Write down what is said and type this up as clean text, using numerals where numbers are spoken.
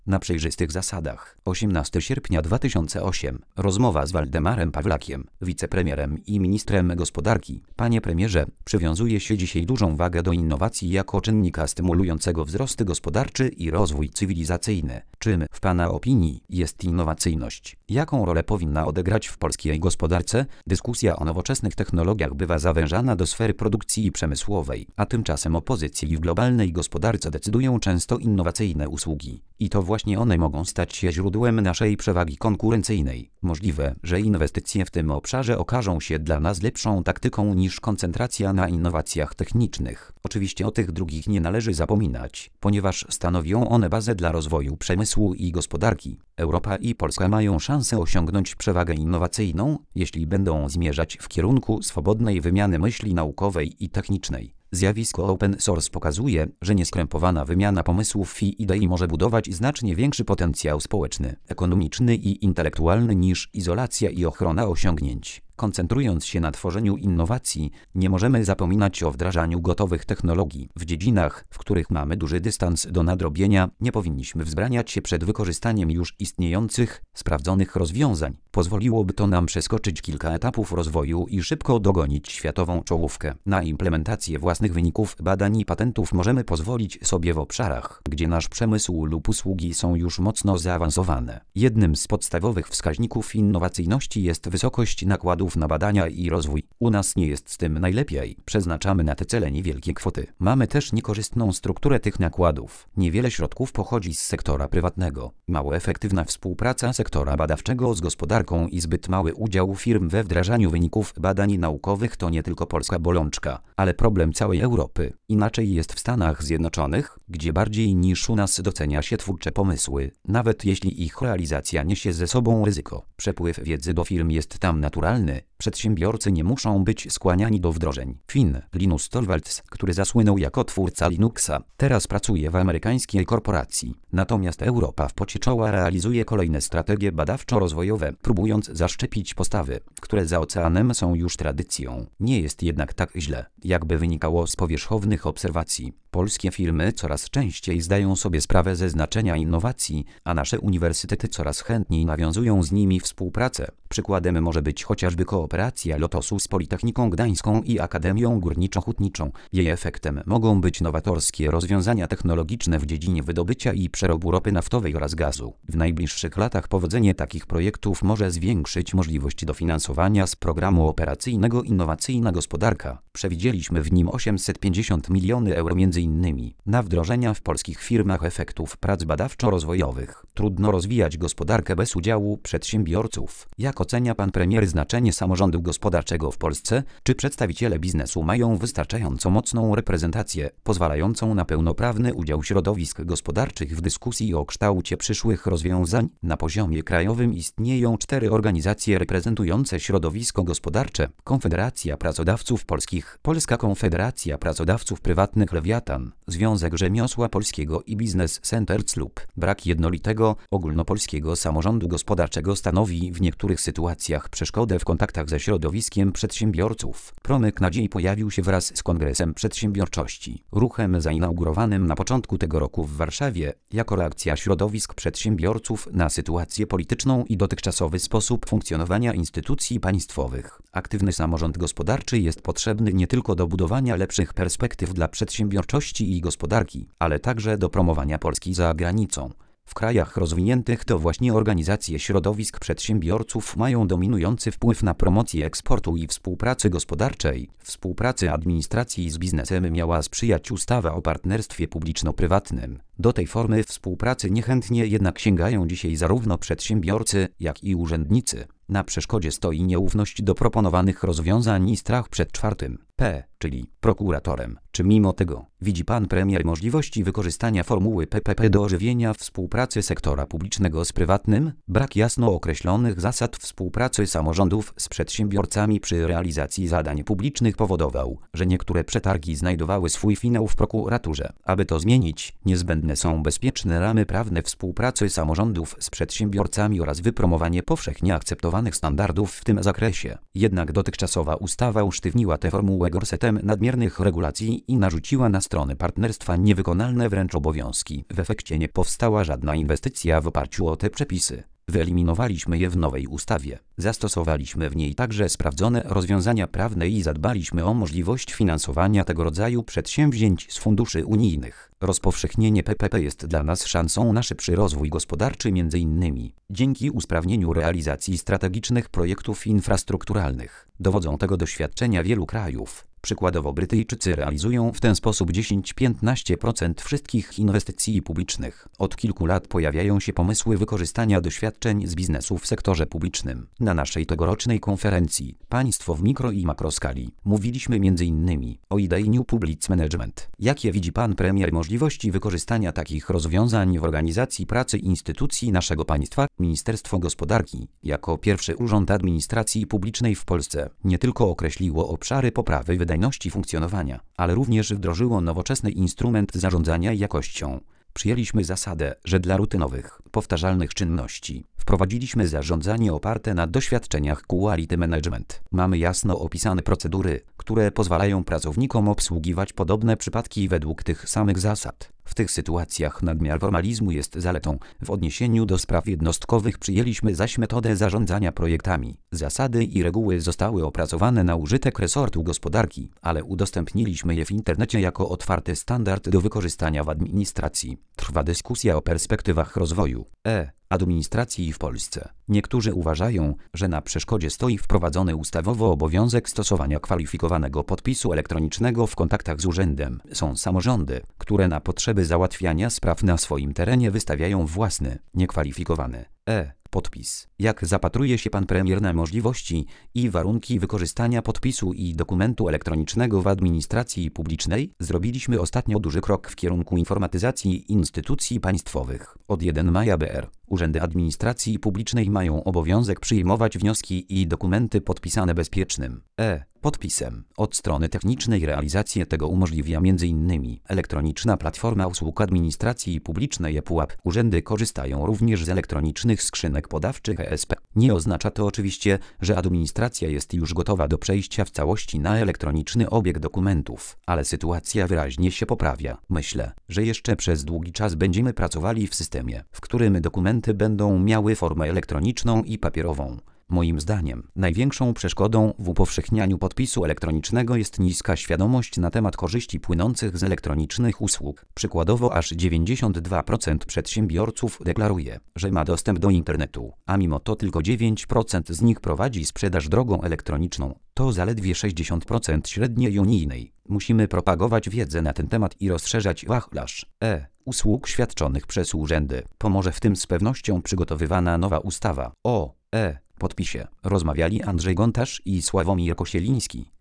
Na przejrzystych zasadach. 18 sierpnia 2008. Rozmowa z Waldemarem Pawlakiem, wicepremierem i ministrem gospodarki. Panie premierze, przywiązuje się dzisiaj dużą wagę do innowacji jako czynnika stymulującego wzrost gospodarczy i rozwój cywilizacyjny. Czym, w pana opinii, jest innowacyjność? Jaką rolę powinna odegrać w polskiej gospodarce? Dyskusja o nowoczesnych technologiach bywa zawężana do sfery produkcji przemysłowej, a tymczasem o pozycji w globalnej gospodarce decydują często innowacyjne usługi. I to właśnie one mogą stać się źródłem naszej przewagi konkurencyjnej. Możliwe, że inwestycje w tym obszarze okażą się dla nas lepszą taktyką niż koncentracja na innowacjach technicznych. Oczywiście o tych drugich nie należy zapominać, ponieważ stanowią one bazę dla rozwoju przemysłu i gospodarki. Europa i Polska mają szansę osiągnąć przewagę innowacyjną, jeśli będą zmierzać w kierunku swobodnej wymiany myśli naukowej i technicznej. Zjawisko open source pokazuje, że nieskrępowana wymiana pomysłów i idei może budować znacznie większy potencjał społeczny, ekonomiczny i intelektualny niż izolacja i ochrona osiągnięć. Koncentrując się na tworzeniu innowacji, nie możemy zapominać o wdrażaniu gotowych technologii. W dziedzinach, w których mamy duży dystans do nadrobienia, nie powinniśmy wzbraniać się przed wykorzystaniem już istniejących, sprawdzonych rozwiązań. Pozwoliłoby to nam przeskoczyć kilka etapów rozwoju i szybko dogonić światową czołówkę. Na implementację własnych wyników badań i patentów możemy pozwolić sobie w obszarach, gdzie nasz przemysł lub usługi są już mocno zaawansowane. Jednym z podstawowych wskaźników innowacyjności jest wysokość nakładów na badania i rozwój. U nas nie jest z tym najlepiej. Przeznaczamy na te cele niewielkie kwoty. Mamy też niekorzystną strukturę tych nakładów. Niewiele środków pochodzi z sektora prywatnego. Mało efektywna współpraca sektora badawczego z gospodarką i zbyt mały udział firm we wdrażaniu wyników badań naukowych to nie tylko polska bolączka, ale problem całej Europy. Inaczej jest w Stanach Zjednoczonych, gdzie bardziej niż u nas docenia się twórcze pomysły, nawet jeśli ich realizacja niesie ze sobą ryzyko. Przepływ wiedzy do firm jest tam naturalny. Przedsiębiorcy nie muszą być skłaniani do wdrożeń. Finn, Linus Torvalds, który zasłynął jako twórca Linuxa, teraz pracuje w amerykańskiej korporacji. Natomiast Europa w pocie czoła realizuje kolejne strategie badawczo-rozwojowe, próbując zaszczepić postawy, które za oceanem są już tradycją. Nie jest jednak tak źle, jakby wynikało z powierzchownych obserwacji. Polskie firmy coraz częściej zdają sobie sprawę ze znaczenia innowacji, a nasze uniwersytety coraz chętniej nawiązują z nimi współpracę. Przykładem może być chociażby kooperacja Lotosu z Politechniką Gdańską i Akademią Górniczo-Hutniczą. Jej efektem mogą być nowatorskie rozwiązania technologiczne w dziedzinie wydobycia i przerobu ropy naftowej oraz gazu. W najbliższych latach powodzenie takich projektów może zwiększyć możliwość dofinansowania z programu operacyjnego Innowacyjna Gospodarka. Przewidzieliśmy w nim 850 milionów euro m.in. na wdrożenia w polskich firmach efektów prac badawczo-rozwojowych. Trudno rozwijać gospodarkę bez udziału przedsiębiorców. Jak ocenia pan premier znaczenie samorządu gospodarczego w Polsce? Czy przedstawiciele biznesu mają wystarczająco mocną reprezentację, pozwalającą na pełnoprawny udział środowisk gospodarczych w dyskusji o kształcie przyszłych rozwiązań? Na poziomie krajowym istnieją 4 organizacje reprezentujące środowisko gospodarcze: Konfederacja Pracodawców Polskich, Polska Konfederacja Pracodawców Prywatnych Lewiatan, Związek Rzemiosła Polskiego i Biznes Centers lub brak jednolitego, ogólnopolskiego samorządu gospodarczego stanowi w niektórych sytuacjach przeszkodę w kontaktach ze środowiskiem przedsiębiorców. Promyk nadziei pojawił się wraz z Kongresem Przedsiębiorczości, ruchem zainaugurowanym na początku tego roku w Warszawie, jako reakcja środowisk przedsiębiorców na sytuację polityczną i dotychczasowy sposób funkcjonowania instytucji państwowych. Aktywny samorząd gospodarczy jest potrzebny nie tylko do budowania lepszych perspektyw dla przedsiębiorczości i gospodarki, ale także do promowania Polski za granicą. W krajach rozwiniętych to właśnie organizacje środowisk przedsiębiorców mają dominujący wpływ na promocję eksportu i współpracy gospodarczej. Współpracy administracji z biznesem miała sprzyjać ustawa o partnerstwie publiczno-prywatnym. Do tej formy współpracy niechętnie jednak sięgają dzisiaj zarówno przedsiębiorcy, jak i urzędnicy. Na przeszkodzie stoi nieufność do proponowanych rozwiązań i strach przed 4P, czyli prokuratorem. Czy mimo tego widzi pan premier możliwości wykorzystania formuły PPP do ożywienia współpracy sektora publicznego z prywatnym? Brak jasno określonych zasad współpracy samorządów z przedsiębiorcami przy realizacji zadań publicznych powodował, że niektóre przetargi znajdowały swój finał w prokuraturze. Aby to zmienić, niezbędne są bezpieczne ramy prawne współpracy samorządów z przedsiębiorcami oraz wypromowanie powszechnie akceptowanych standardów w tym zakresie. Jednak dotychczasowa ustawa usztywniła tę formułę gorsetem nadmiernych regulacji i narzuciła na stronę partnerstwa niewykonalne wręcz obowiązki. W efekcie nie powstała żadna inwestycja w oparciu o te przepisy. Wyeliminowaliśmy je w nowej ustawie. Zastosowaliśmy w niej także sprawdzone rozwiązania prawne i zadbaliśmy o możliwość finansowania tego rodzaju przedsięwzięć z funduszy unijnych. Rozpowszechnienie PPP jest dla nas szansą na szybszy rozwój gospodarczy m.in. dzięki usprawnieniu realizacji strategicznych projektów infrastrukturalnych. Dowodzą tego doświadczenia wielu krajów. Przykładowo Brytyjczycy realizują w ten sposób 10–15% wszystkich inwestycji publicznych. Od kilku lat pojawiają się pomysły wykorzystania doświadczeń z biznesu w sektorze publicznym. Na naszej tegorocznej konferencji Państwo w mikro i makroskali mówiliśmy m.in. o idei New Public Management. Jakie widzi Pan Premier możliwości wykorzystania takich rozwiązań w organizacji pracy instytucji naszego państwa? Ministerstwo Gospodarki, jako pierwszy urząd administracji publicznej w Polsce, nie tylko określiło obszary poprawy wydajności funkcjonowania, ale również wdrożyło nowoczesny instrument zarządzania jakością. Przyjęliśmy zasadę, że dla rutynowych, powtarzalnych czynności wprowadziliśmy zarządzanie oparte na doświadczeniach Quality Management. Mamy jasno opisane procedury, które pozwalają pracownikom obsługiwać podobne przypadki według tych samych zasad. W tych sytuacjach nadmiar formalizmu jest zaletą. W odniesieniu do spraw jednostkowych przyjęliśmy zaś metodę zarządzania projektami. Zasady i reguły zostały opracowane na użytek resortu gospodarki, ale udostępniliśmy je w internecie jako otwarty standard do wykorzystania w administracji. Trwa dyskusja o perspektywach rozwoju administracji w Polsce. Niektórzy uważają, że na przeszkodzie stoi wprowadzony ustawowo obowiązek stosowania kwalifikowanego podpisu elektronicznego w kontaktach z urzędem. Są samorządy, które na potrzeby załatwiania spraw na swoim terenie wystawiają własny, niekwalifikowany podpis. Jak zapatruje się Pan Premier na możliwości i warunki wykorzystania podpisu i dokumentu elektronicznego w administracji publicznej? Zrobiliśmy ostatnio duży krok w kierunku informatyzacji instytucji państwowych. Od 1 maja urzędy administracji publicznej mają obowiązek przyjmować wnioski i dokumenty podpisane bezpiecznym podpisem. Od strony technicznej realizację tego umożliwia m.in. elektroniczna platforma usług administracji publicznej ePUAP. Urzędy korzystają również z elektronicznych skrzynek podawczych ESP. Nie oznacza to oczywiście, że administracja jest już gotowa do przejścia w całości na elektroniczny obieg dokumentów, ale sytuacja wyraźnie się poprawia. Myślę, że jeszcze przez długi czas będziemy pracowali w systemie, w którym dokumenty będą miały formę elektroniczną i papierową. Moim zdaniem, największą przeszkodą w upowszechnianiu podpisu elektronicznego jest niska świadomość na temat korzyści płynących z elektronicznych usług. Przykładowo aż 92% przedsiębiorców deklaruje, że ma dostęp do internetu, a mimo to tylko 9% z nich prowadzi sprzedaż drogą elektroniczną. To zaledwie 60% średniej unijnej. Musimy propagować wiedzę na ten temat i rozszerzać wachlarz usług świadczonych przez urzędy. Pomoże w tym z pewnością przygotowywana nowa ustawa o podpisie. Rozmawiali Andrzej Gontarz i Sławomir Kosieliński.